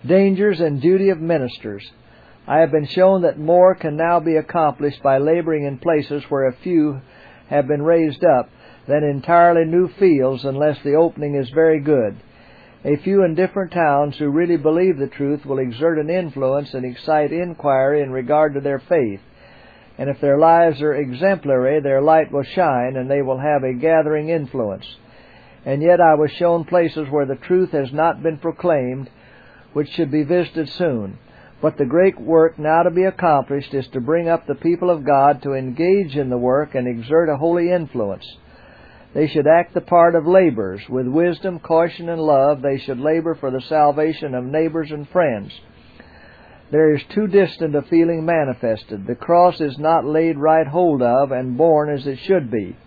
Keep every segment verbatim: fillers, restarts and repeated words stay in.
Dangers and duty of ministers. I have been shown that more can now be accomplished by laboring in places where a few have been raised up than entirely new fields unless the opening is very good. A few in different towns who really believe the truth will exert an influence and excite inquiry in regard to their faith. And if their lives are exemplary, their light will shine and they will have a gathering influence. And yet I was shown places where the truth has not been proclaimed, which should be visited soon. But the great work now to be accomplished is to bring up the people of God to engage in the work and exert a holy influence. They should act the part of laborers. With wisdom, caution, and love, they should labor for the salvation of neighbors and friends. There is too distant a feeling manifested. The cross is not laid right hold of and borne as it should be.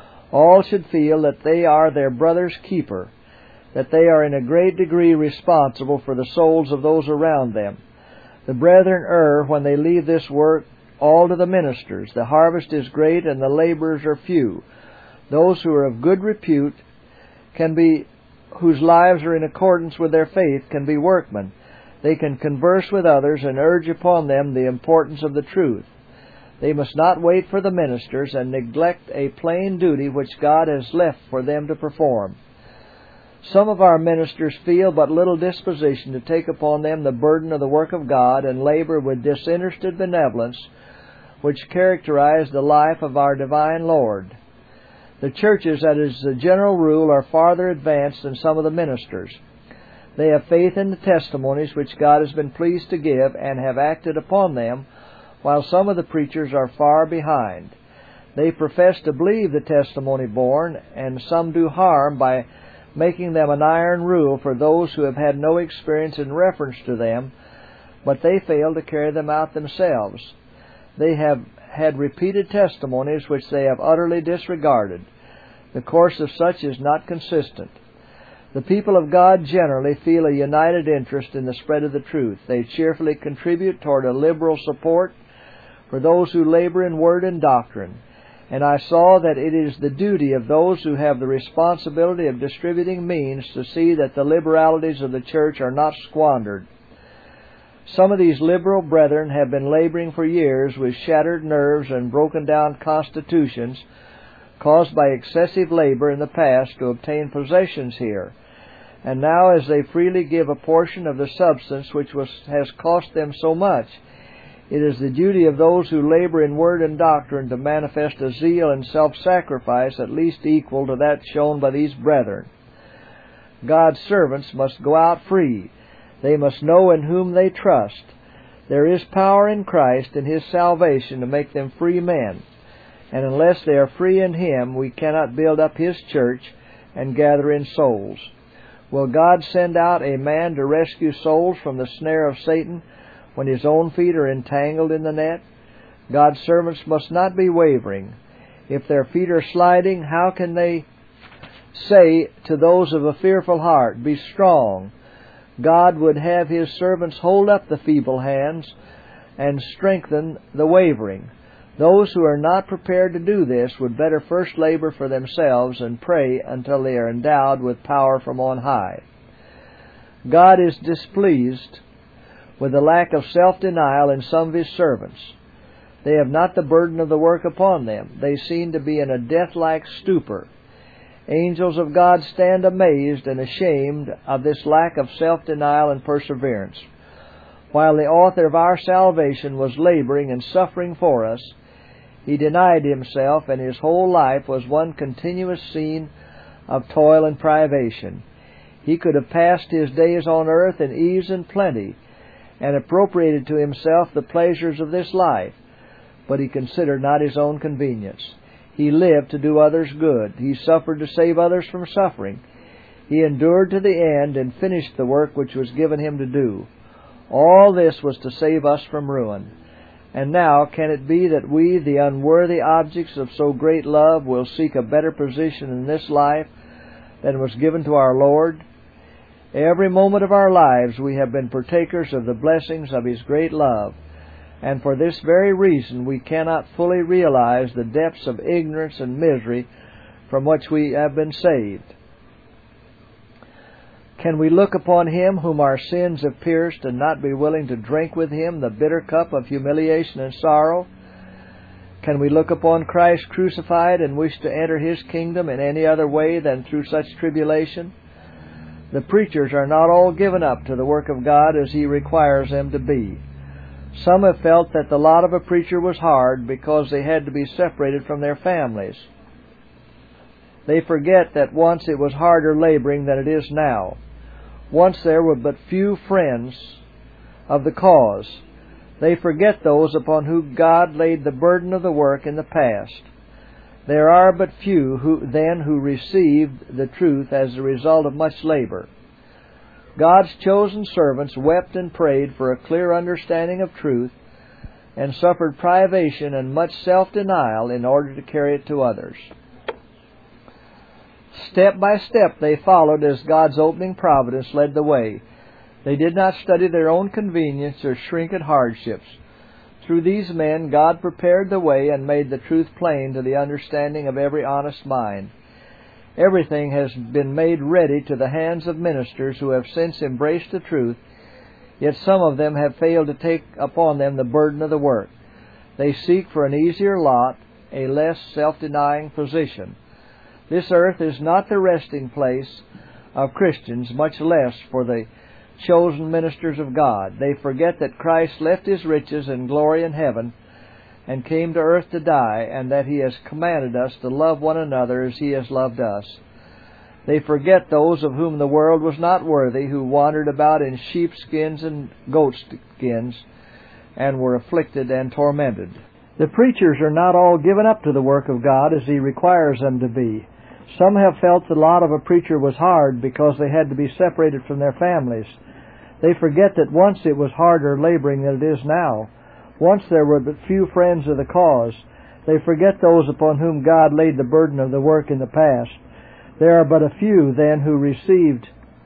All should feel that they are their brother's keeper, that they are in a great degree responsible for the souls of those around them. The brethren err when they leave this work all to the ministers. The harvest is great and the laborers are few. Those who are of good repute can be, whose lives are in accordance with their faith, can be workmen. They can converse with others and urge upon them the importance of the truth. They must not wait for the ministers and neglect a plain duty which God has left for them to perform. Some of our ministers feel but little disposition to take upon them the burden of the work of God and labor with disinterested benevolence which characterize the life of our divine Lord. The churches, that is the general rule, are farther advanced than some of the ministers. They have faith in the testimonies which God has been pleased to give and have acted upon them, while some of the preachers are far behind. They profess to believe the testimony borne, and some do harm by making them an iron rule for those who have had no experience in reference to them, but they fail to carry them out themselves. They have had repeated testimonies which they have utterly disregarded. The course of such is not consistent. The people of God generally feel a united interest in the spread of the truth. They cheerfully contribute toward a liberal support for those who labor in word and doctrine. And I saw that it is the duty of those who have the responsibility of distributing means to see that the liberalities of the church are not squandered. Some of these liberal brethren have been laboring for years with shattered nerves and broken down constitutions caused by excessive labor in the past to obtain possessions here. And now, as they freely give a portion of the substance which was, has cost them so much, it is the duty of those who labor in word and doctrine to manifest a zeal and self-sacrifice at least equal to that shown by these brethren. God's servants must go out free. They must know in whom they trust. There is power in Christ and His salvation to make them free men. And unless they are free in Him, we cannot build up His church and gather in souls. Will God send out a man to rescue souls from the snare of Satan when his own feet are entangled in the net? God's servants must not be wavering. If their feet are sliding, how can they say to those of a fearful heart, "Be strong"? God would have His servants hold up the feeble hands and strengthen the wavering. Those who are not prepared to do this would better first labor for themselves and pray until they are endowed with power from on high. God is displeased with the lack of self-denial in some of His servants. They have not the burden of the work upon them. They seem to be in a death-like stupor. Angels of God stand amazed and ashamed of this lack of self-denial and perseverance. While the author of our salvation was laboring and suffering for us, He denied Himself, and His whole life was one continuous scene of toil and privation. He could have passed His days on earth in ease and plenty, and appropriated to Himself the pleasures of this life, but He considered not His own convenience. He lived to do others good. He suffered to save others from suffering. He endured to the end and finished the work which was given Him to do. All this was to save us from ruin. And now, can it be that we, the unworthy objects of so great love, will seek a better position in this life than was given to our Lord? Every moment of our lives we have been partakers of the blessings of His great love, and for this very reason we cannot fully realize the depths of ignorance and misery from which we have been saved. Can we look upon him whom our sins have pierced and not be willing to drink with him the bitter cup of humiliation and sorrow? Can we look upon Christ crucified and wish to enter his kingdom in any other way than through such tribulation? The preachers are not all given up to the work of God as he requires them to be. Some have felt that the lot of a preacher was hard because they had to be separated from their families. They forget that once it was harder laboring than it is now. Once there were but few friends of the cause. They forget those upon whom God laid the burden of the work in the past. There are but few who then who received the truth as a result of much labor. God's chosen servants wept and prayed for a clear understanding of truth and suffered privation and much self-denial in order to carry it to others. Step by step they followed as God's opening providence led the way. They did not study their own convenience or shrink at hardships. Through these men God prepared the way and made the truth plain to the understanding of every honest mind. Everything has been made ready to the hands of ministers who have since embraced the truth, yet some of them have failed to take upon them the burden of the work. They seek for an easier lot, a less self-denying position. This earth is not the resting place of Christians, much less for the chosen ministers of God. They forget that Christ left his riches and glory in heaven and came to earth to die, and that he has commanded us to love one another as he has loved us. They forget those of whom the world was not worthy, who wandered about in sheepskins and goatskins and were afflicted and tormented. The preachers are not all given up to the work of God as he requires them to be. Some have felt the lot of a preacher was hard because they had to be separated from their families. They forget that once it was harder laboring than it is now. Once there were but few friends of the cause. They forget those upon whom God laid the burden of the work in the past. There are but a few, then, who received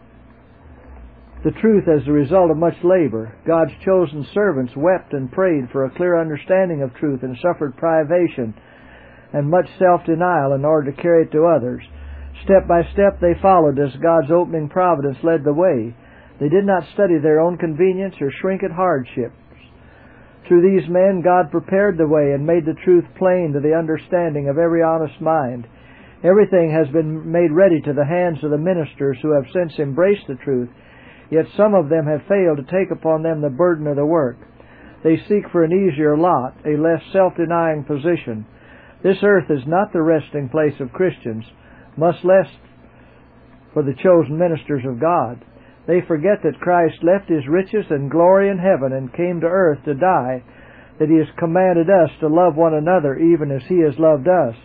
the truth as a result of much labor. God's chosen servants wept and prayed for a clear understanding of truth and suffered privation and much self-denial in order to carry it to others. Step by step they followed as God's opening providence led the way. They did not study their own convenience or shrink at hardships. Through these men God prepared the way and made the truth plain to the understanding of every honest mind. Everything has been made ready to the hands of the ministers who have since embraced the truth, yet some of them have failed to take upon them the burden of the work. They seek for an easier lot, a less self-denying position. This earth is not the resting place of Christians, much less for the chosen ministers of God. They forget that Christ left his riches and glory in heaven and came to earth to die, that he has commanded us to love one another even as he has loved us.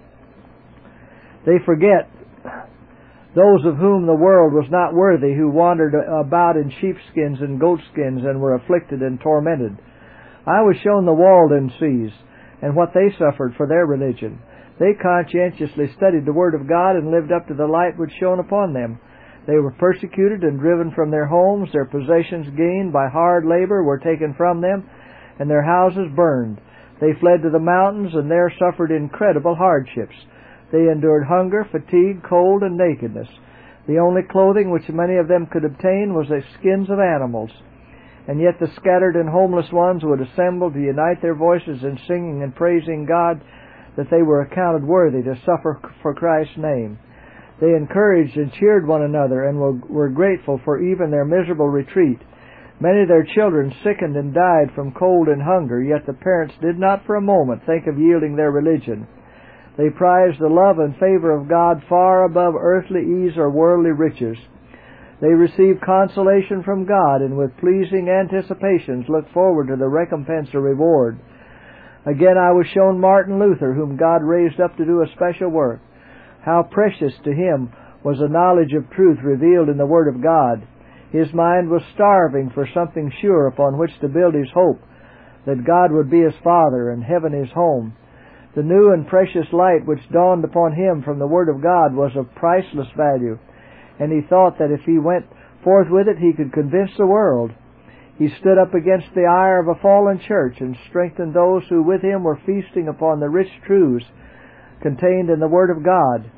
They forget those of whom the world was not worthy, who wandered about in sheepskins and goatskins and were afflicted and tormented. I was shown the Waldenses and what they suffered for their religion. They conscientiously studied the Word of God and lived up to the light which shone upon them. They were persecuted and driven from their homes. Their possessions gained by hard labor were taken from them, and their houses burned. They fled to the mountains and there suffered incredible hardships. They endured hunger, fatigue, cold, and nakedness. The only clothing which many of them could obtain was the skins of animals. And yet the scattered and homeless ones would assemble to unite their voices in singing and praising God that they were accounted worthy to suffer for Christ's name. They encouraged and cheered one another and were, were grateful for even their miserable retreat. Many of their children sickened and died from cold and hunger, yet the parents did not for a moment think of yielding their religion. They prized the love and favor of God far above earthly ease or worldly riches. They received consolation from God and with pleasing anticipations looked forward to the recompense or reward. Again I was shown Martin Luther, whom God raised up to do a special work. How precious to him was the knowledge of truth revealed in the Word of God. His mind was starving for something sure upon which to build his hope, that God would be his Father and heaven his home. The new and precious light which dawned upon him from the Word of God was of priceless value, and he thought that if he went forth with it he could convince the world. He stood up against the ire of a fallen church and strengthened those who with him were feasting upon the rich truths contained in the Word of God.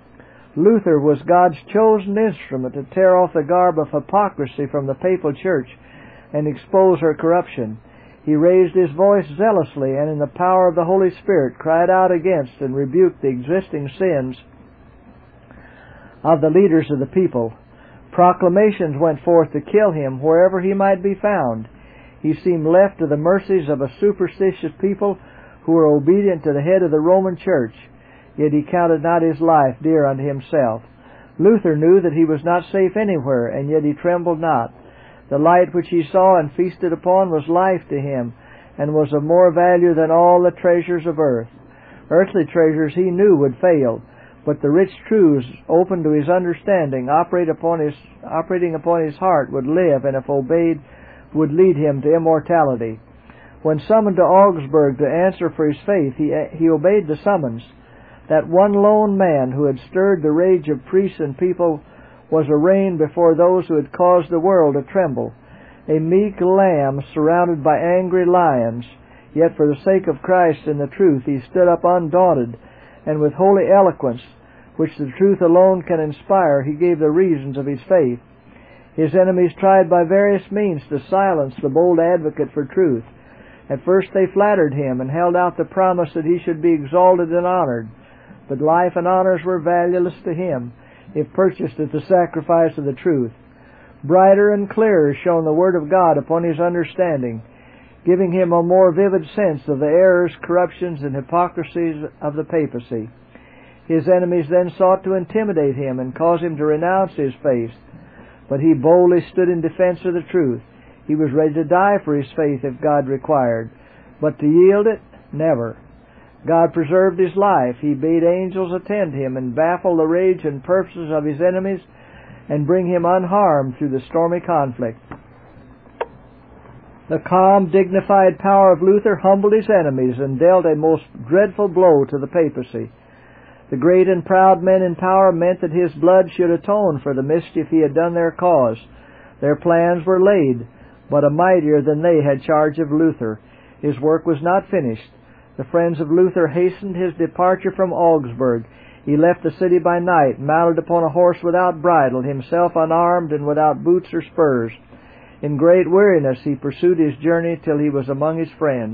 Luther was God's chosen instrument to tear off the garb of hypocrisy from the papal church and expose her corruption. He raised his voice zealously and in the power of the Holy Spirit cried out against and rebuked the existing sins of the leaders of the people. Proclamations went forth to kill him wherever he might be found. He seemed left to the mercies of a superstitious people who were obedient to the head of the Roman Church, yet he counted not his life dear unto himself. Luther knew that he was not safe anywhere, and yet he trembled not. The light which he saw and feasted upon was life to him, and was of more value than all the treasures of earth. Earthly treasures he knew would fail, but the rich truths open to his understanding, operate upon his, operating upon his heart, would live, and if obeyed, would lead him to immortality. When summoned to Augsburg to answer for his faith, he, he obeyed the summons. That one lone man who had stirred the rage of priests and people was arraigned before those who had caused the world to tremble. A meek lamb surrounded by angry lions, yet for the sake of Christ and the truth he stood up undaunted, and with holy eloquence, which the truth alone can inspire, he gave the reasons of his faith. His enemies tried by various means to silence the bold advocate for truth. At first they flattered him and held out the promise that he should be exalted and honored. But life and honors were valueless to him, if purchased at the sacrifice of the truth. Brighter and clearer shone the Word of God upon his understanding, giving him a more vivid sense of the errors, corruptions, and hypocrisies of the papacy. His enemies then sought to intimidate him and cause him to renounce his faith, but he boldly stood in defense of the truth. He was ready to die for his faith if God required, but to yield it, never. God preserved his life. He bade angels attend him and baffle the rage and purposes of his enemies and bring him unharmed through the stormy conflict. The calm, dignified power of Luther humbled his enemies and dealt a most dreadful blow to the papacy. The great and proud men in power meant that his blood should atone for the mischief he had done their cause. Their plans were laid, but a mightier than they had charge of Luther. His work was not finished. The friends of Luther hastened his departure from Augsburg. He left the city by night, mounted upon a horse without bridle, himself unarmed and without boots or spurs. In great weariness he pursued his journey till he was among his friends.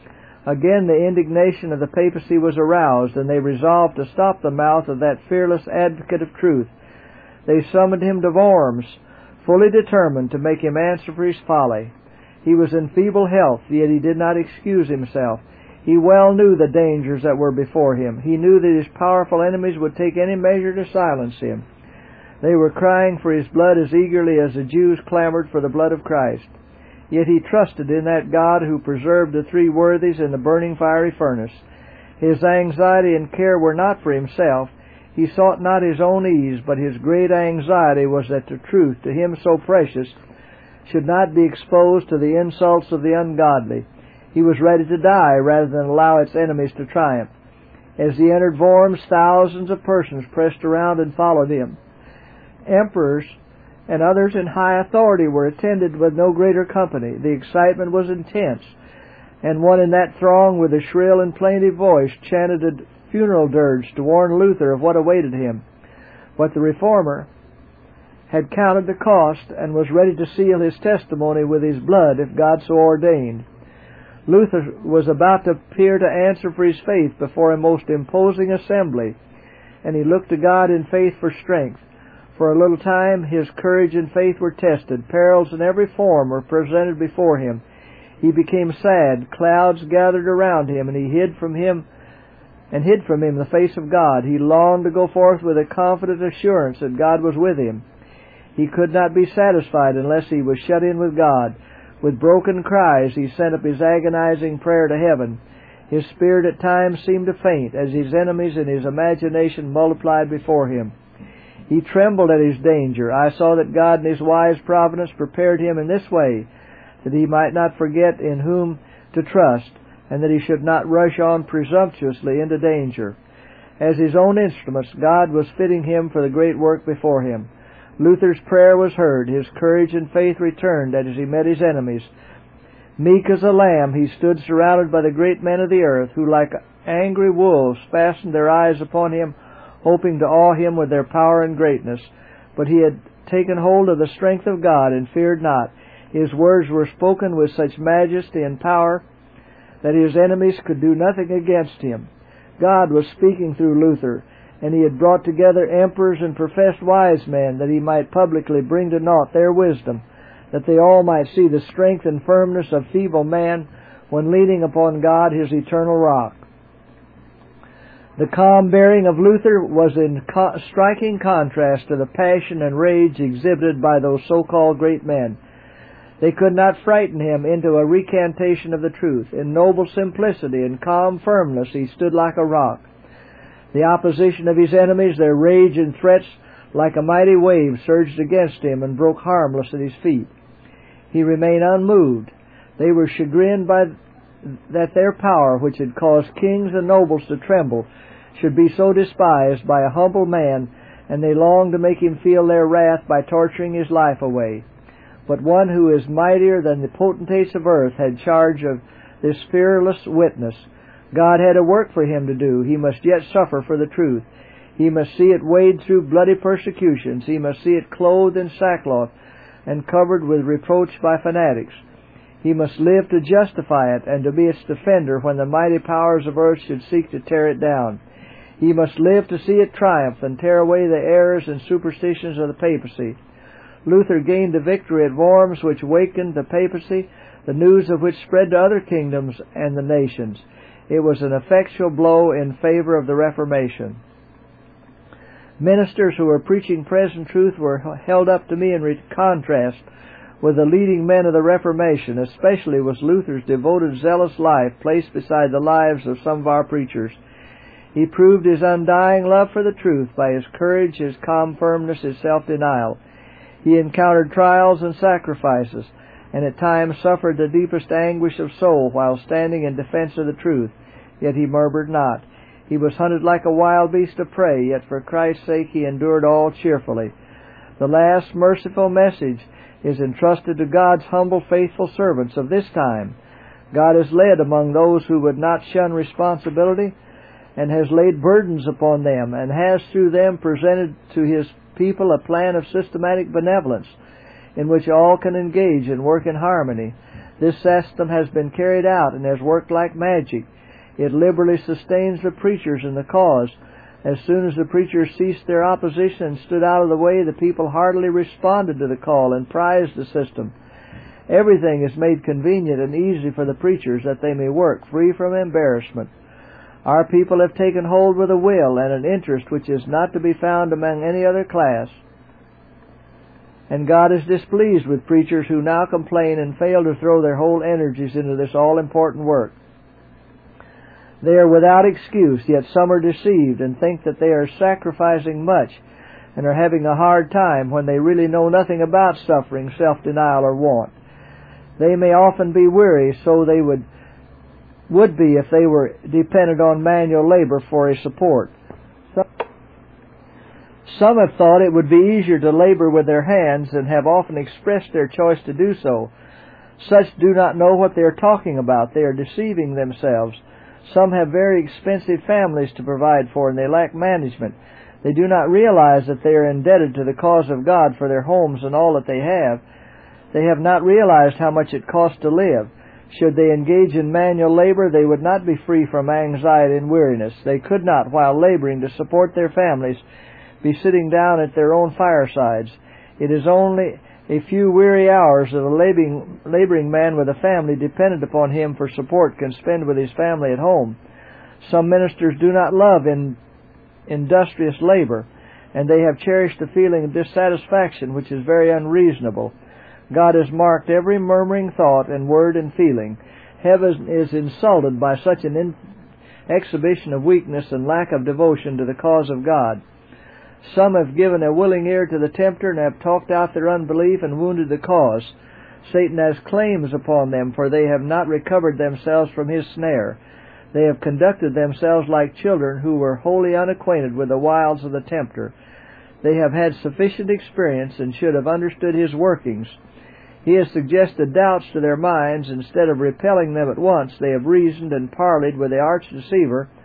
Again the indignation of the papacy was aroused, and they resolved to stop the mouth of that fearless advocate of truth. They summoned him to Worms, fully determined to make him answer for his folly. He was in feeble health, yet he did not excuse himself. He well knew the dangers that were before him. He knew that his powerful enemies would take any measure to silence him. They were crying for his blood as eagerly as the Jews clamored for the blood of Christ. Yet he trusted in that God who preserved the three worthies in the burning fiery furnace. His anxiety and care were not for himself. He sought not his own ease, but his great anxiety was that the truth, to him so precious, should not be exposed to the insults of the ungodly. He was ready to die rather than allow its enemies to triumph. As he entered Worms, thousands of persons pressed around and followed him. Emperors and others in high authority were attended with no greater company. The excitement was intense, and one in that throng with a shrill and plaintive voice chanted a funeral dirge to warn Luther of what awaited him. But the reformer had counted the cost and was ready to seal his testimony with his blood if God so ordained. Luther was about to appear to answer for his faith before a most imposing assembly, and he looked to God in faith for strength. For a little time his courage and faith were tested. Perils in every form were presented before him. He became sad. Clouds gathered around him, and he hid from him and hid from him the face of God. He longed to go forth with a confident assurance that God was with him. He could not be satisfied unless he was shut in with God. With broken cries he sent up his agonizing prayer to heaven. His spirit at times seemed to faint as his enemies in his imagination multiplied before him. He trembled at his danger. I saw that God in his wise providence prepared him in this way, that he might not forget in whom to trust, and that he should not rush on presumptuously into danger. As his own instruments, God was fitting him for the great work before him. Luther's prayer was heard. His courage and faith returned as he met his enemies. Meek as a lamb, he stood surrounded by the great men of the earth, who like angry wolves fastened their eyes upon him, hoping to awe him with their power and greatness. But he had taken hold of the strength of God and feared not. His words were spoken with such majesty and power that his enemies could do nothing against him. God was speaking through Luther, and he had brought together emperors and professed wise men that he might publicly bring to naught their wisdom, that they all might see the strength and firmness of feeble man when leaning upon God, his eternal rock. The calm bearing of Luther was in co- striking contrast to the passion and rage exhibited by those so-called great men. They could not frighten him into a recantation of the truth. In noble simplicity and calm firmness he stood like a rock. The opposition of his enemies, their rage and threats, like a mighty wave, surged against him and broke harmless at his feet. He remained unmoved. They were chagrined by that their power, which had caused kings and nobles to tremble, should be so despised by a humble man, and they longed to make him feel their wrath by torturing his life away. But one who is mightier than the potentates of earth had charge of this fearless witness. God had a work for him to do. He must yet suffer for the truth. He must see it wade through bloody persecutions. He must see it clothed in sackcloth and covered with reproach by fanatics. He must live to justify it and to be its defender when the mighty powers of earth should seek to tear it down. He must live to see it triumph and tear away the errors and superstitions of the papacy. Luther gained the victory at Worms, which awakened the papacy, the news of which spread to other kingdoms and the nations. It was an effectual blow in favor of the Reformation. Ministers who were preaching present truth were held up to me in contrast with the leading men of the Reformation. Especially was Luther's devoted, zealous life placed beside the lives of some of our preachers. He proved his undying love for the truth by his courage, his calm firmness, his self-denial. He encountered trials and sacrifices, and at times suffered the deepest anguish of soul while standing in defense of the truth. Yet he murmured not. He was hunted like a wild beast of prey, yet for Christ's sake he endured all cheerfully. The last merciful message is entrusted to God's humble, faithful servants of this time. God has led among those who would not shun responsibility, and has laid burdens upon them, and has through them presented to his people a plan of systematic benevolence in which all can engage and work in harmony. This system has been carried out and has worked like magic. It liberally sustains the preachers in the cause. As soon as the preachers ceased their opposition and stood out of the way, the people heartily responded to the call and prized the system. Everything is made convenient and easy for the preachers that they may work free from embarrassment. Our people have taken hold with a will and an interest which is not to be found among any other class. And God is displeased with preachers who now complain and fail to throw their whole energies into this all-important work. They are without excuse, yet some are deceived and think that they are sacrificing much and are having a hard time when they really know nothing about suffering, self-denial, or want. They may often be weary, so they would would be if they were dependent on manual labor for a support. Some have thought it would be easier to labor with their hands and have often expressed their choice to do so. Such do not know what they are talking about. They are deceiving themselves. Some have very expensive families to provide for, and they lack management. They do not realize that they are indebted to the cause of God for their homes and all that they have. They have not realized how much it costs to live. Should they engage in manual labor, they would not be free from anxiety and weariness. They could not, while laboring to support their families, be sitting down at their own firesides. It is only a few weary hours that a laboring, laboring man with a family dependent upon him for support can spend with his family at home. Some ministers do not love in industrious labor, and they have cherished a feeling of dissatisfaction which is very unreasonable. God has marked every murmuring thought and word and feeling. Heaven is insulted by such an in- exhibition of weakness and lack of devotion to the cause of God. Some have given a willing ear to the tempter and have talked out their unbelief and wounded the cause. Satan has claims upon them, for they have not recovered themselves from his snare. They have conducted themselves like children who were wholly unacquainted with the wiles of the tempter. They have had sufficient experience and should have understood his workings. He has suggested doubts to their minds. Instead of repelling them at once, they have reasoned and parleyed with the arch deceiver.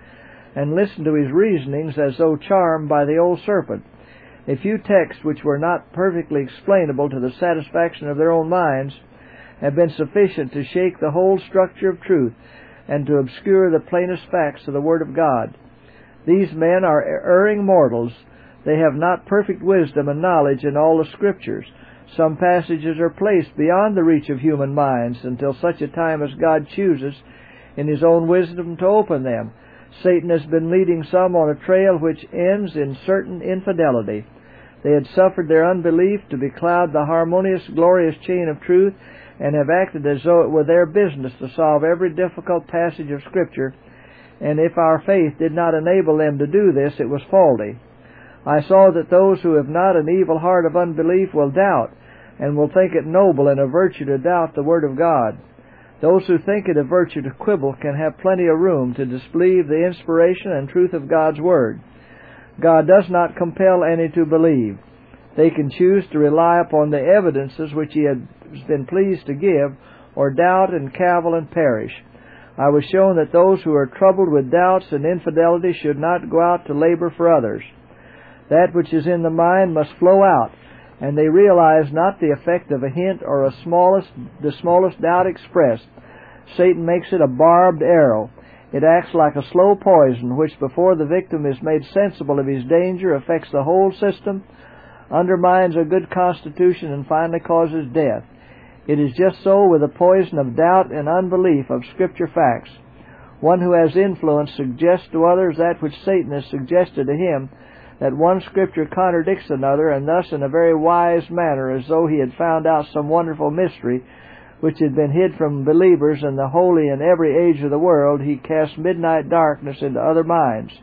and listened to his reasonings as though charmed by the old serpent. A few texts which were not perfectly explainable to the satisfaction of their own minds have been sufficient to shake the whole structure of truth and to obscure the plainest facts of the Word of God. These men are erring mortals. They have not perfect wisdom and knowledge in all the Scriptures. Some passages are placed beyond the reach of human minds until such a time as God chooses in His own wisdom to open them. Satan has been leading some on a trail which ends in certain infidelity. They had suffered their unbelief to becloud the harmonious, glorious chain of truth, and have acted as though it were their business to solve every difficult passage of Scripture, and if our faith did not enable them to do this, it was faulty. I saw that those who have not an evil heart of unbelief will doubt, and will think it noble and a virtue to doubt the Word of God. Those who think it a virtue to quibble can have plenty of room to disbelieve the inspiration and truth of God's Word. God does not compel any to believe. They can choose to rely upon the evidences which He has been pleased to give, or doubt and cavil and perish. I was shown that those who are troubled with doubts and infidelity should not go out to labor for others. That which is in the mind must flow out, and they realize not the effect of a hint or a smallest, the smallest doubt expressed. Satan makes it a barbed arrow. It acts like a slow poison, which before the victim is made sensible of his danger, affects the whole system, undermines a good constitution, and finally causes death. It is just so with the poison of doubt and unbelief of Scripture facts. One who has influence suggests to others that which Satan has suggested to him, that one Scripture contradicts another, and thus in a very wise manner, as though he had found out some wonderful mystery which had been hid from believers and the holy in every age of the world, he casts midnight darkness into other minds.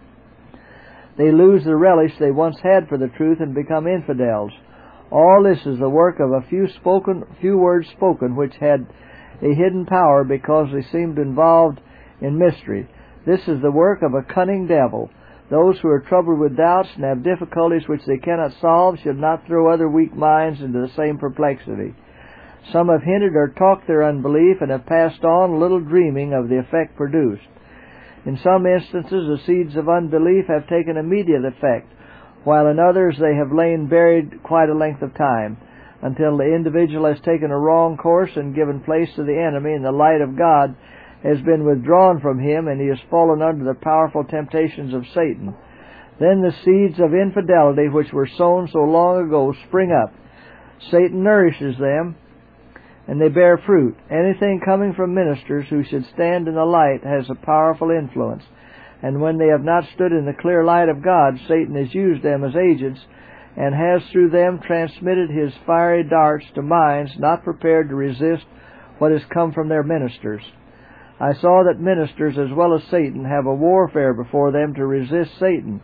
They lose the relish they once had for the truth and become infidels. All this is the work of a few spoken, few words spoken, which had a hidden power because they seemed involved in mystery. This is the work of a cunning devil. Those who are troubled with doubts and have difficulties which they cannot solve should not throw other weak minds into the same perplexity. Some have hinted or talked their unbelief and have passed on, little dreaming of the effect produced. In some instances, the seeds of unbelief have taken immediate effect, while in others they have lain buried quite a length of time, until the individual has taken a wrong course and given place to the enemy, and the light of God has been withdrawn from him, and he has fallen under the powerful temptations of Satan. Then the seeds of infidelity which were sown so long ago spring up. Satan nourishes them, and they bear fruit. Anything coming from ministers who should stand in the light has a powerful influence, and when they have not stood in the clear light of God, Satan has used them as agents, and has through them transmitted his fiery darts to minds not prepared to resist what has come from their ministers. I saw that ministers, as well as Satan, have a warfare before them to resist Satan.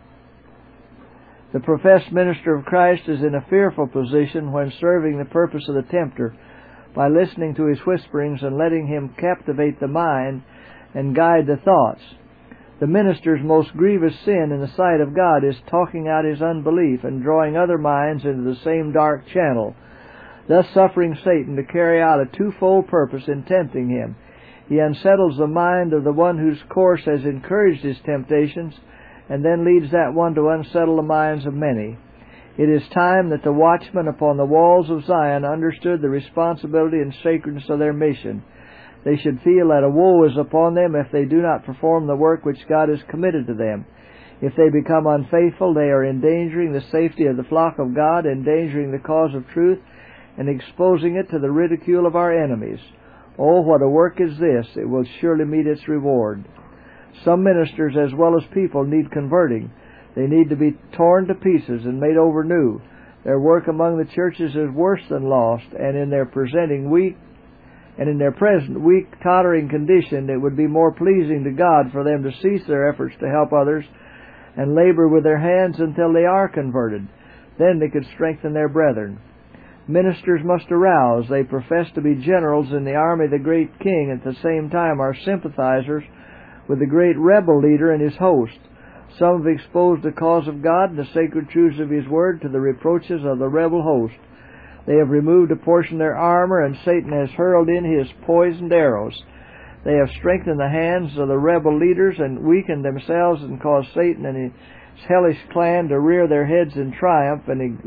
The professed minister of Christ is in a fearful position when serving the purpose of the tempter, by listening to his whisperings and letting him captivate the mind and guide the thoughts. The minister's most grievous sin in the sight of God is talking out his unbelief and drawing other minds into the same dark channel, thus suffering Satan to carry out a twofold purpose in tempting him. He unsettles the mind of the one whose course has encouraged his temptations, and then leads that one to unsettle the minds of many. It is time that the watchmen upon the walls of Zion understood the responsibility and sacredness of their mission. They should feel that a woe is upon them if they do not perform the work which God has committed to them. If they become unfaithful, they are endangering the safety of the flock of God, endangering the cause of truth, and exposing it to the ridicule of our enemies. Oh, what a work is this! It will surely meet its reward. Some ministers, as well as people, need converting. They need to be torn to pieces and made over new. Their work among the churches is worse than lost, and in their presenting weak, and in their present weak, tottering condition, it would be more pleasing to God for them to cease their efforts to help others and labor with their hands until they are converted. Then they could strengthen their brethren. Ministers must arouse. They profess to be generals in the army of the great king, and at the same time are sympathizers with the great rebel leader and his host. Some have exposed the cause of God and the sacred truths of His Word to the reproaches of the rebel host. They have removed a portion of their armor, and Satan has hurled in his poisoned arrows. They have strengthened the hands of the rebel leaders and weakened themselves and caused Satan and his hellish clan to rear their heads in triumph and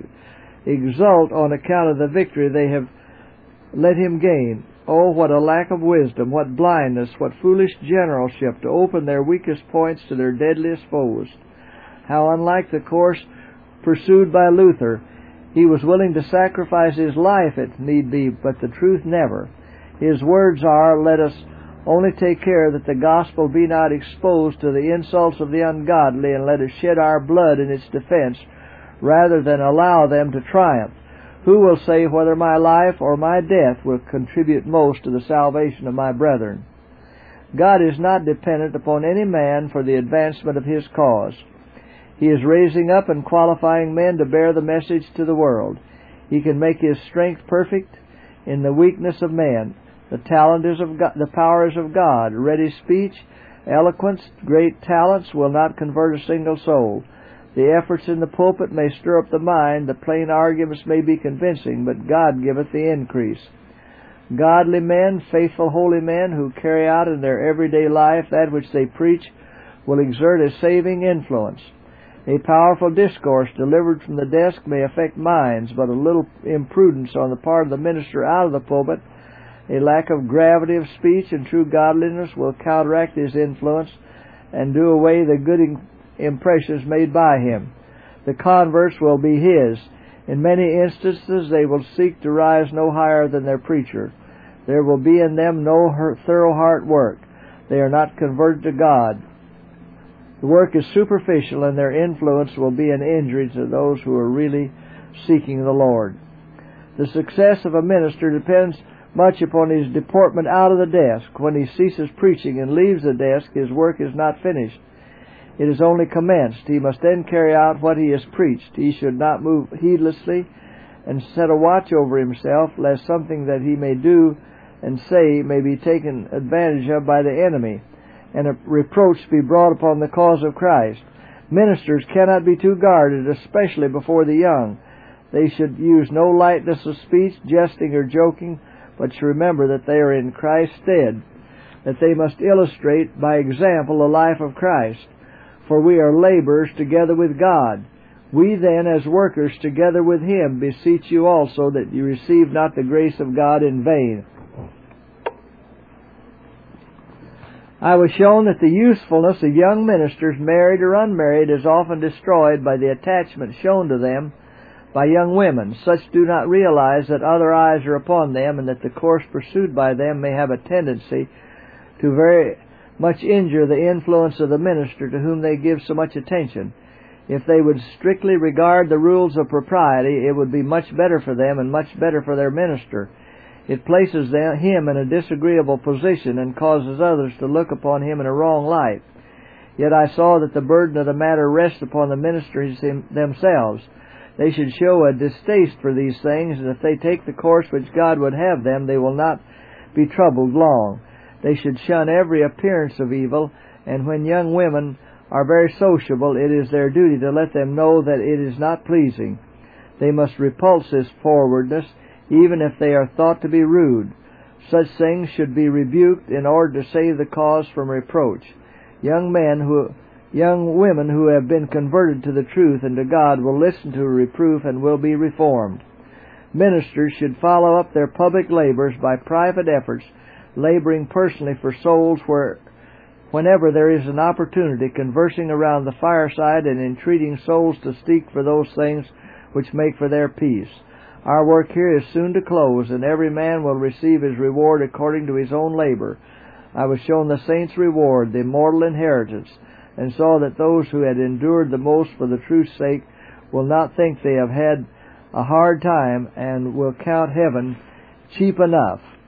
exult on account of the victory they have let him gain. Oh, what a lack of wisdom, what blindness, what foolish generalship to open their weakest points to their deadliest foes. How unlike the course pursued by Luther. He was willing to sacrifice his life if need be, but the truth never. His words are, let us only take care that the gospel be not exposed to the insults of the ungodly, and let us shed our blood in its defense, rather than allow them to triumph. Who will say whether my life or my death will contribute most to the salvation of my brethren? God is not dependent upon any man for the advancement of His cause. He is raising up and qualifying men to bear the message to the world. He can make His strength perfect in the weakness of men. The talent is of God, the power is of God. Ready speech, eloquence, great talents will not convert a single soul. The efforts in the pulpit may stir up the mind, the plain arguments may be convincing, but God giveth the increase. Godly men, faithful holy men, who carry out in their everyday life that which they preach, will exert a saving influence. A powerful discourse delivered from the desk may affect minds, but a little imprudence on the part of the minister out of the pulpit, a lack of gravity of speech and true godliness will counteract his influence and do away the good impressions made by him. The converts will be his. In many instances they will seek to rise no higher than their preacher. There will be in them no thorough heart work. They are not converted to God. The work is superficial, and their influence will be an injury to those who are really seeking the Lord. The success of a minister depends much upon his deportment out of the desk. When he ceases preaching and leaves the desk, his work is not finished. It is only commenced. He must then carry out what he has preached. He should not move heedlessly and set a watch over himself, lest something that he may do and say may be taken advantage of by the enemy, and a reproach be brought upon the cause of Christ. Ministers cannot be too guarded, especially before the young. They should use no lightness of speech, jesting or joking, but should remember that they are in Christ's stead, that they must illustrate by example the life of Christ. For we are laborers together with God. We then, as workers together with Him, beseech you also that you receive not the grace of God in vain. I was shown that the usefulness of young ministers, married or unmarried, is often destroyed by the attachment shown to them by young women. Such do not realize that other eyes are upon them, and that the course pursued by them may have a tendency to very much injure the influence of the minister to whom they give so much attention. If they would strictly regard the rules of propriety, it would be much better for them and much better for their minister. It places them, him in a disagreeable position and causes others to look upon him in a wrong light. Yet I saw that the burden of the matter rests upon the ministers themselves. They should show a distaste for these things, and if they take the course which God would have them, they will not be troubled long. They should shun every appearance of evil, and when young women are very sociable, it is their duty to let them know that it is not pleasing. They must repulse this forwardness, even if they are thought to be rude. Such things should be rebuked in order to save the cause from reproach. Young men who, young women who have been converted to the truth and to God will listen to a reproof and will be reformed. Ministers should follow up their public labors by private efforts, laboring personally for souls where, whenever there is an opportunity, conversing around the fireside and entreating souls to seek for those things which make for their peace. Our work here is soon to close, and every man will receive his reward according to his own labor. I was shown the saints' reward, the immortal inheritance, and saw that those who had endured the most for the truth's sake will not think they have had a hard time, and will count heaven cheap enough.